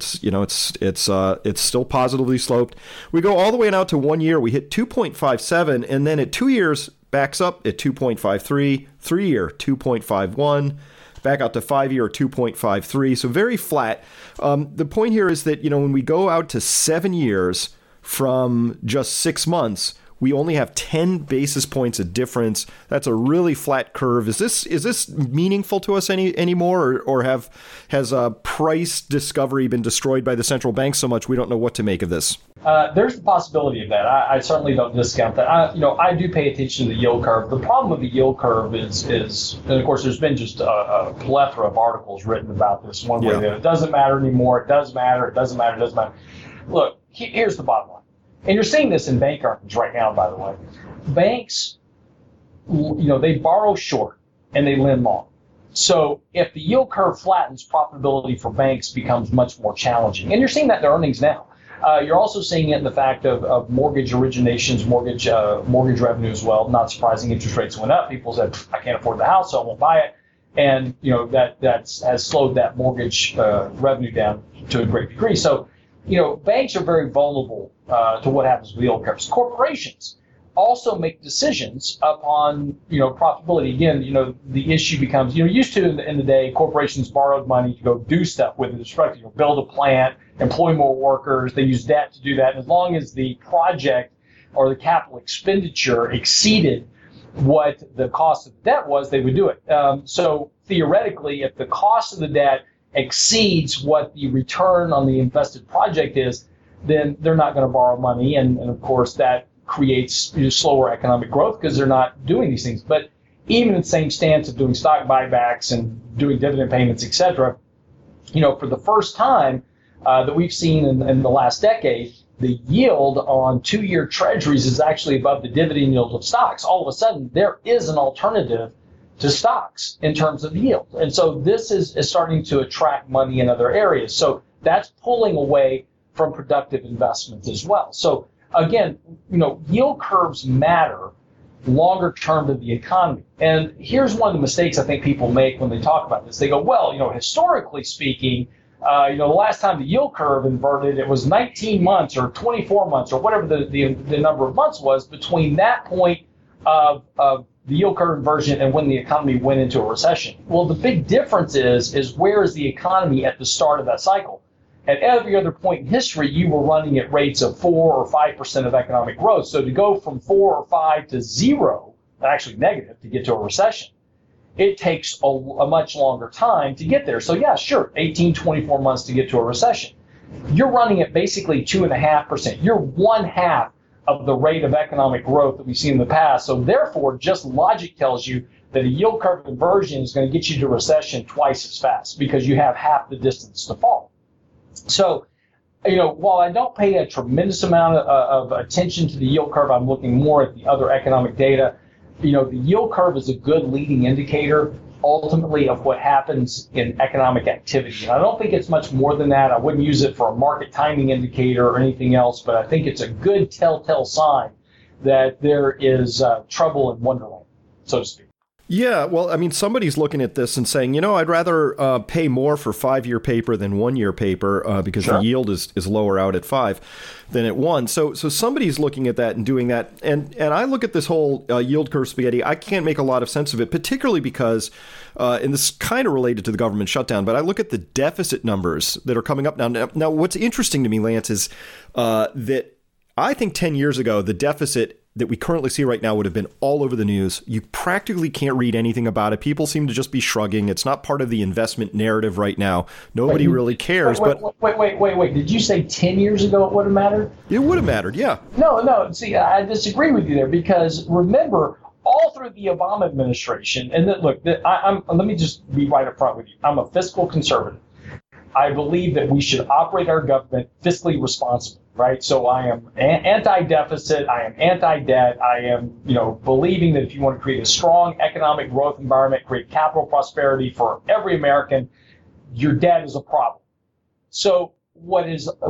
it's still positively sloped. We go all the way out to 1 year. We hit 2.57, and then at 2 years backs up at 2.53. 3 year 2.51. Back out to 5 year 2.53. So very flat. The point here is that when we go out to 7 years from just 6 months, we only have 10 basis points of difference. That's a really flat curve. Is this meaningful to us anymore, or has price discovery been destroyed by the central bank so much we don't know what to make of this? There's the possibility of that. I certainly don't discount that. I do pay attention to the yield curve. The problem with the yield curve is, and of course, there's been just a plethora of articles written about this one way or the other. It doesn't matter anymore. It does matter. It doesn't matter. It doesn't matter. Look, here's the bottom line. And you're seeing this in bank earnings right now, by the way. Banks, they borrow short and they lend long. So if the yield curve flattens, profitability for banks becomes much more challenging. And you're seeing that in their earnings now. You're also seeing it in the fact of mortgage originations, mortgage revenue as well. Not surprising, interest rates went up. People said, I can't afford the house, so I won't buy it. And that has slowed that mortgage revenue down to a great degree. So banks are very vulnerable to what happens with yield curves. Corporations also make decisions upon, profitability. Again, the issue becomes, used to in the day, corporations borrowed money to go do stuff with it, build a plant, employ more workers. They use debt to do that. And as long as the project or the capital expenditure exceeded what the cost of the debt was, they would do it. So theoretically, if the cost of the debt exceeds what the return on the invested project is, then they're not going to borrow money. And of course, that creates slower economic growth because they're not doing these things. But even in the same stance of doing stock buybacks and doing dividend payments, et cetera, for the first time that we've seen in the last decade, the yield on 2-year treasuries is actually above the dividend yield of stocks, all of a sudden there is an alternative to stocks in terms of yield. And so this is starting to attract money in other areas. So that's pulling away from productive investments as well. So again, yield curves matter longer term to the economy. And here's one of the mistakes I think people make when they talk about this. They go, well, historically speaking, the last time the yield curve inverted, it was 19 months or 24 months or whatever the number of months was between that point of the yield curve inversion and when the economy went into a recession. Well, the big difference is where is the economy at the start of that cycle? At every other point in history, you were running at rates of 4 or 5% of economic growth. So to go from 4 or 5 to 0, actually negative, to get to a recession, it takes a much longer time to get there. So yeah, sure, 18, 24 months to get to a recession. You're running at basically 2.5%. You're 1/2 of the rate of economic growth that we've seen in the past. So therefore, just logic tells you that a yield curve inversion is going to get you to recession twice as fast because you have half the distance to fall. So, while I don't pay a tremendous amount of attention to the yield curve, I'm looking more at the other economic data. The yield curve is a good leading indicator, ultimately, of what happens in economic activity. And I don't think it's much more than that. I wouldn't use it for a market timing indicator or anything else, but I think it's a good telltale sign that there is trouble in Wonderland, so to speak. Yeah, well, I mean, somebody's looking at this and saying, I'd rather pay more for 5-year paper than 1-year paper because the yield is lower out at 5 than at 1. So somebody's looking at that and doing that. And I look at this whole yield curve spaghetti. I can't make a lot of sense of it, particularly because, and this is kind of related to the government shutdown, but I look at the deficit numbers that are coming up now. Now, what's interesting to me, Lance, is that I think 10 years ago, the deficit that we currently see right now would have been all over the news. You practically can't read anything about it. People seem to just be shrugging. It's not part of the investment narrative right now. Nobody really cares. Wait. Did you say 10 years ago it would have mattered? It would have mattered, yeah. No. See, I disagree with you there because remember, all through the Obama administration, and let me just be right up front with you. I'm a fiscal conservative. I believe that we should operate our government fiscally responsibly. Right, so I am anti-deficit. I am anti-debt. I am, believing that if you want to create a strong economic growth environment, create capital prosperity for every American, your debt is a problem. So what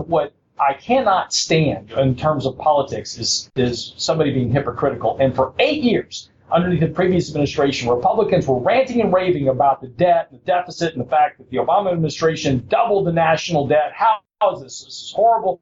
I cannot stand in terms of politics is somebody being hypocritical. And for 8 years, underneath the previous administration, Republicans were ranting and raving about the debt, the deficit, and the fact that the Obama administration doubled the national debt. How is this? This is horrible.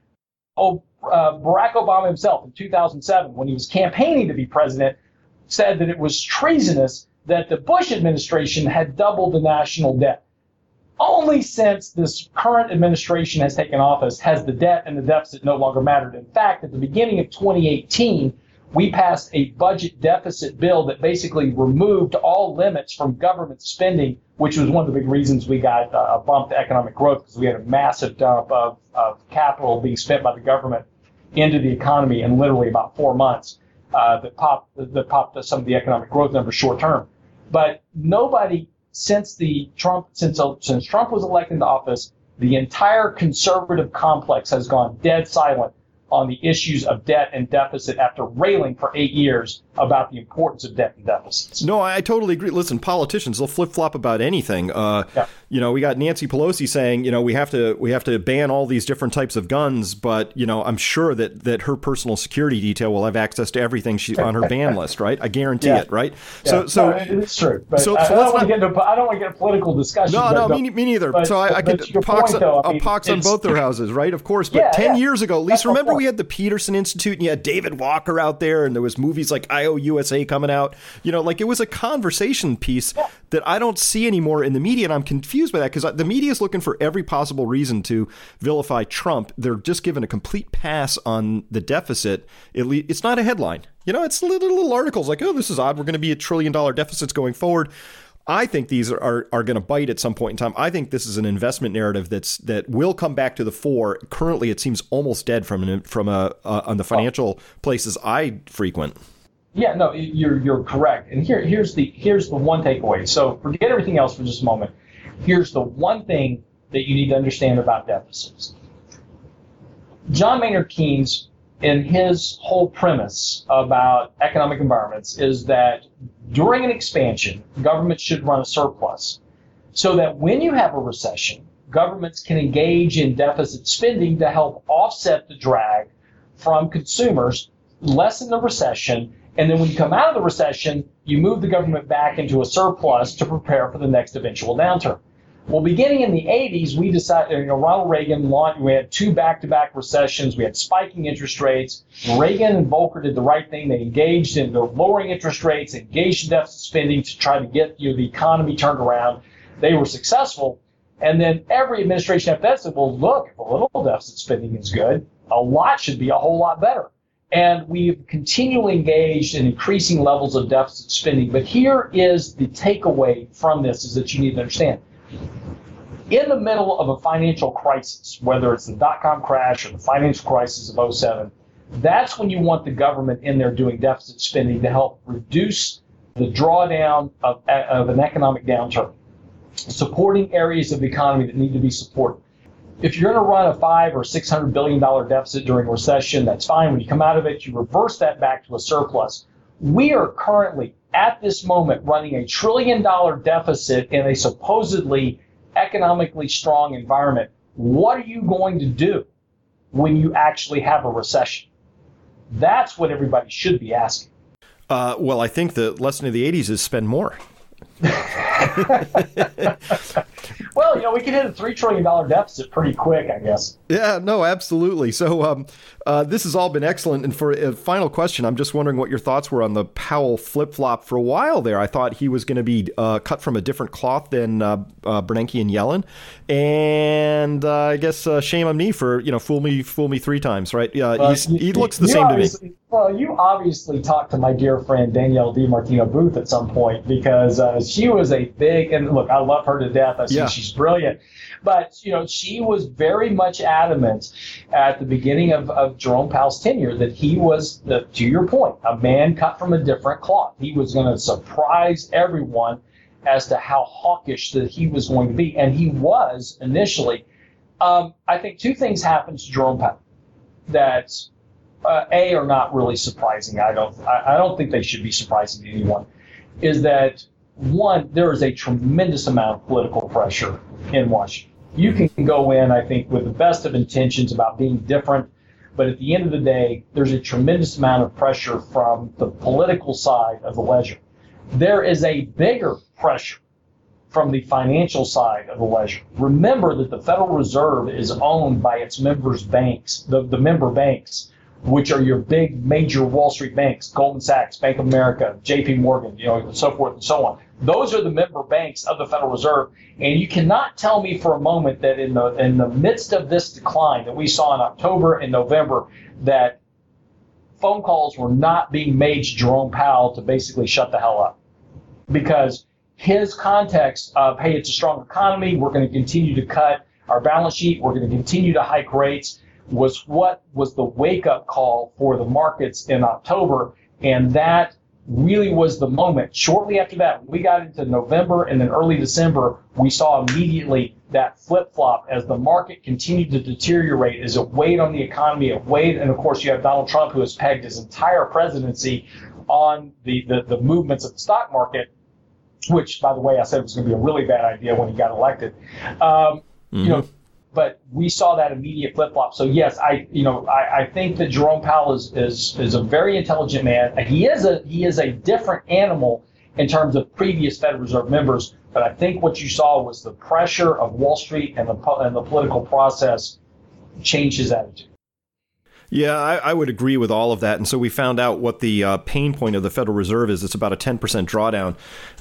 Barack Obama himself in 2007, when he was campaigning to be president, said that it was treasonous that the Bush administration had doubled the national debt. Only since this current administration has taken office has the debt and the deficit no longer mattered. In fact, at the beginning of 2018, we passed a budget deficit bill that basically removed all limits from government spending, which was one of the big reasons we got a bump to economic growth, because we had a massive dump of capital being spent by the government into the economy in literally about 4 months that popped some of the economic growth numbers short term. But nobody since Trump was elected into office, the entire conservative complex has gone dead silent on the issues of debt and deficit after railing for 8 years about the importance of debt and deficits. No, I totally agree. Listen, politicians, they'll flip-flop about anything. We got Nancy Pelosi saying, we have to ban all these different types of guns, but, I'm sure that her personal security detail will have access to everything she's on her ban list, right? I guarantee it, right? Yeah. So it's true. But I don't want to get into a political discussion. No, me neither. So I could pox on both their houses, right? Of course. But 10 years ago, at least remember we had the Peterson Institute and you had David Walker out there and there was movies like IOUSA coming out. It was a conversation piece that I don't see anymore in the media, and I'm confused by that because the media is looking for every possible reason to vilify Trump. They're just given a complete pass on the deficit. It's not a headline. It's little articles like, oh, this is odd. We're going to be $1 trillion deficits going forward. I think these are going to bite at some point in time. I think this is an investment narrative that will come back to the fore. Currently, it seems almost dead from on the financial places I frequent. Yeah, no, you're correct. And here's the one takeaway. So forget everything else for just a moment. Here's the one thing that you need to understand about deficits. John Maynard Keynes, in his whole premise about economic environments, is that during an expansion, governments should run a surplus so that when you have a recession, governments can engage in deficit spending to help offset the drag from consumers, lessen the recession, and then when you come out of the recession, you move the government back into a surplus to prepare for the next eventual downturn. Well, beginning in the 80s, we decided, Ronald Reagan launched, we had 2 back-to-back recessions, we had spiking interest rates. Reagan and Volcker did the right thing. They engaged in the lowering interest rates, engaged in deficit spending to try to get the economy turned around. They were successful. And then every administration after that said, well, look, if a little deficit spending is good, a lot should be a whole lot better. And we've continually engaged in increasing levels of deficit spending. But here is the takeaway from this, is that you need to understand. In the middle of a financial crisis, whether it's the dot-com crash or the financial crisis of 2007, that's when you want the government in there doing deficit spending to help reduce the drawdown of an economic downturn, supporting areas of the economy that need to be supported. If you're going to run a $500 or $600 billion deficit during a recession, that's fine. When you come out of it, you reverse that back to a surplus. We are currently, at this moment, running $1 trillion deficit in a supposedly economically strong environment. What are you going to do when you actually have a recession? That's what everybody should be asking. Well, I think the lesson of the 80s is spend more. Well, we can hit a $3 trillion deficit pretty quick, I guess. Yeah, no, absolutely. So this has all been excellent. And for a final question, I'm just wondering what your thoughts were on the Powell flip-flop. For a while there, I thought he was going to be cut from a different cloth than Bernanke and Yellen. And I guess shame on me for, fool me 3 times, right? He looks the same to me. Well, you obviously talked to my dear friend Danielle DiMartino Booth at some point, because she was a big, and look, I love her to death. I think she's brilliant. But, she was very much adamant at the beginning of Jerome Powell's tenure that he was, to your point, a man cut from a different cloth. He was going to surprise everyone as to how hawkish that he was going to be. And he was initially. I think 2 things happened to Jerome Powell that are not really surprising. I don't think they should be surprising to anyone. Is that, one, there is a tremendous amount of political pressure in Washington. You can go in, I think, with the best of intentions about being different, but at the end of the day, there's a tremendous amount of pressure from the political side of the ledger. There is a bigger pressure from the financial side of the ledger. Remember that the Federal Reserve is owned by its members' banks, the member banks, which are your big major Wall Street banks, Goldman Sachs, Bank of America, JP Morgan, and so forth and so on. Those are the member banks of the Federal Reserve. And you cannot tell me for a moment that in the midst of this decline that we saw in October and November, that phone calls were not being made to Jerome Powell to basically shut the hell up. Because his context of, hey, it's a strong economy, we're going to continue to cut our balance sheet, we're going to continue to hike rates, was what was the wake-up call for the markets in October. And that really was the moment. Shortly after that, when we got into November and then early December, we saw immediately that flip-flop as the market continued to deteriorate, as it weighed on the economy, and of course you have Donald Trump, who has pegged his entire presidency on the movements of the stock market, which, by the way, I said was going to be a really bad idea when he got elected. But we saw that immediate flip-flop. So yes, I think that Jerome Powell is a very intelligent man. He is a different animal in terms of previous Federal Reserve members. But I think what you saw was the pressure of Wall Street and the political process changed his attitude. Yeah, I would agree with all of that. And so we found out what the pain point of the Federal Reserve is. It's about a 10% drawdown.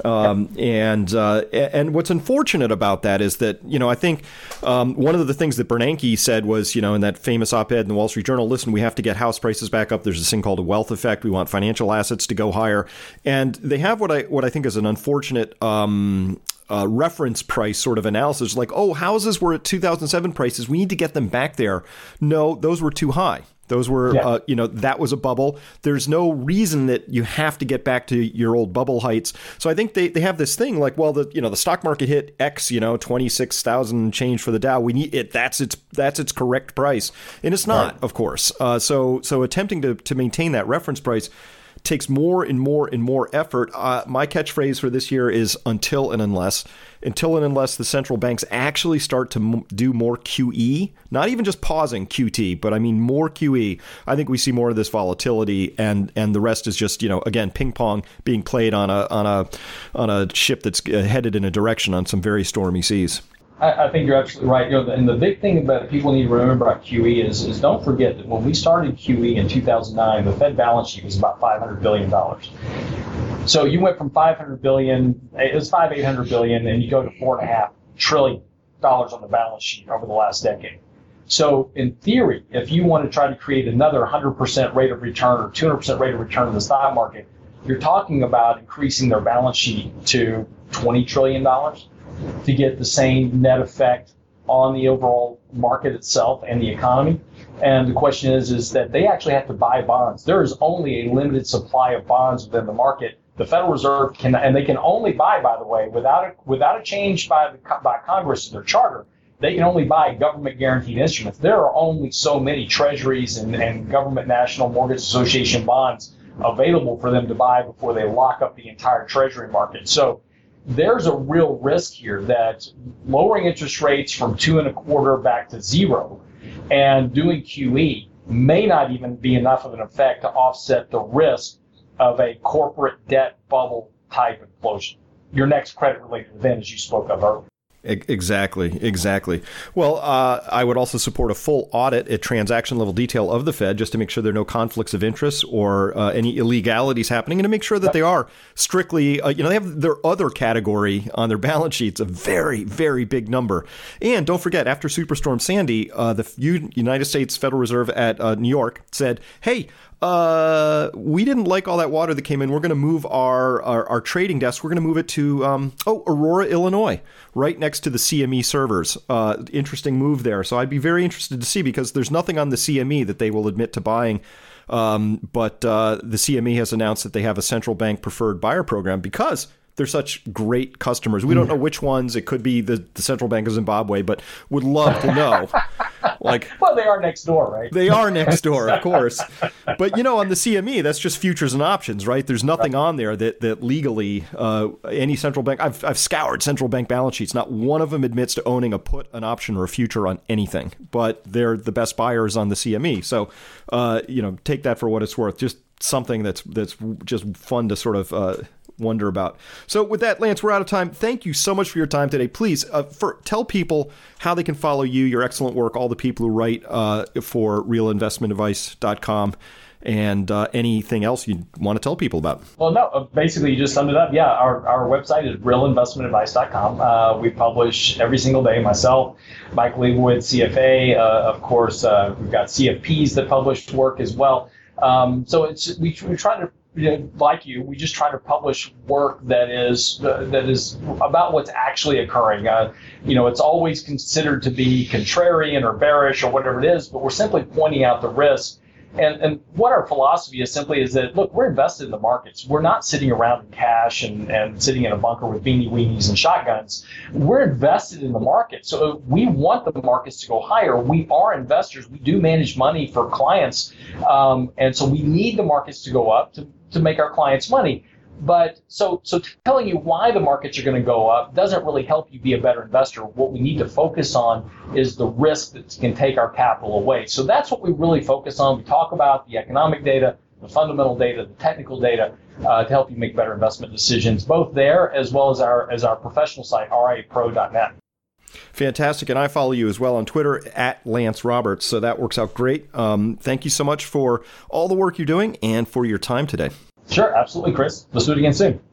And what's unfortunate about that is that, I think one of the things that Bernanke said was, in that famous op-ed in the Wall Street Journal, listen, we have to get house prices back up. There's this thing called a wealth effect. We want financial assets to go higher. And they have what I think is an unfortunate reference price sort of analysis, like, houses were at 2007 prices. We need to get them back there. No, those were too high. Those were, that was a bubble. There's no reason that you have to get back to your old bubble heights. So I think they have this thing like, well, the stock market hit X, 26,000 change for the Dow. We need it. That's its correct price. And it's not, of course. So attempting to maintain that reference price takes more and more and more effort. My catchphrase for this year is until and unless the central banks actually start to do more QE, not even just pausing QT, but I mean more QE. I think we see more of this volatility, and the rest is just, again, ping pong being played on a ship that's headed in a direction on some very stormy seas. I think you're absolutely right. And the big thing that people need to remember about QE is don't forget that when we started QE in 2009, the Fed balance sheet was about $500 billion. So you went from $500 billion, it was $800 billion, and you go to $4.5 trillion on the balance sheet over the last decade. So in theory, if you want to try to create another 100% rate of return or 200% rate of return in the stock market, you're talking about increasing their balance sheet to $20 trillion. To get the same net effect on the overall market itself and the economy. And the question is that they actually have to buy bonds. There is only a limited supply of bonds within the market. The Federal Reserve and they can only buy, by the way, without a change by Congress to their charter, they can only buy government guaranteed instruments. There are only so many treasuries and government National Mortgage Association bonds available for them to buy before they lock up the entire treasury market. So there's a real risk here that lowering interest rates from 2.25% back to 0 and doing QE may not even be enough of an effect to offset the risk of a corporate debt bubble type implosion. Your next credit related event, as you spoke of earlier. Exactly. Well, I would also support a full audit at transaction level detail of the Fed just to make sure there are no conflicts of interest or any illegalities happening, and to make sure that they are strictly, they have their other category on their balance sheets, a very, very big number. And don't forget, after Superstorm Sandy, the United States Federal Reserve at New York said, hey, we didn't like all that water that came in. We're going to move our trading desk. We're going to move it to Aurora, Illinois, right next to the CME servers. Interesting move there. So I'd be very interested to see, because there's nothing on the CME that they will admit to buying. But the CME has announced that they have a central bank preferred buyer program because they're such great customers. We don't know which ones. It could be the Central Bank of Zimbabwe, but would love to know. Well, they are next door, right? They are next door, of course. But, on the CME, that's just futures and options, right? There's nothing on there that legally any central bank. I've scoured central bank balance sheets. Not one of them admits to owning a put, an option, or a future on anything. But they're the best buyers on the CME. So, take that for what it's worth. Just something that's just fun to sort of wonder about. So with that, Lance, we're out of time. Thank you so much for your time today. Please tell people how they can follow you, your excellent work, all the people who write for realinvestmentadvice.com, and anything else you want to tell people about. Well, no, basically you just summed it up. Yeah, our website is realinvestmentadvice.com. We publish every single day. Myself, Mike Leibowitz, CFA, of course, we've got CFPs that publish work as well. So we try to, we just try to publish work that is about what's actually occurring. It's always considered to be contrarian or bearish or whatever it is, but we're simply pointing out the risk. And what our philosophy is simply is that, look, we're invested in the markets. We're not sitting around in cash and sitting in a bunker with beanie weenies and shotguns. We're invested in the market. So we want the markets to go higher. We are investors. We do manage money for clients. And so we need the markets to go up to make our clients money. But so telling you why the markets are going to go up doesn't really help you be a better investor. What we need to focus on is the risk that can take our capital away. So that's what we really focus on. We talk about the economic data, the fundamental data, the technical data to help you make better investment decisions, both there as well as our professional site, riapro.net. Fantastic. And I follow you as well on Twitter at Lance Roberts. So that works out great. Thank you so much for all the work you're doing and for your time today. Sure, absolutely, Chris. Let's do it again soon.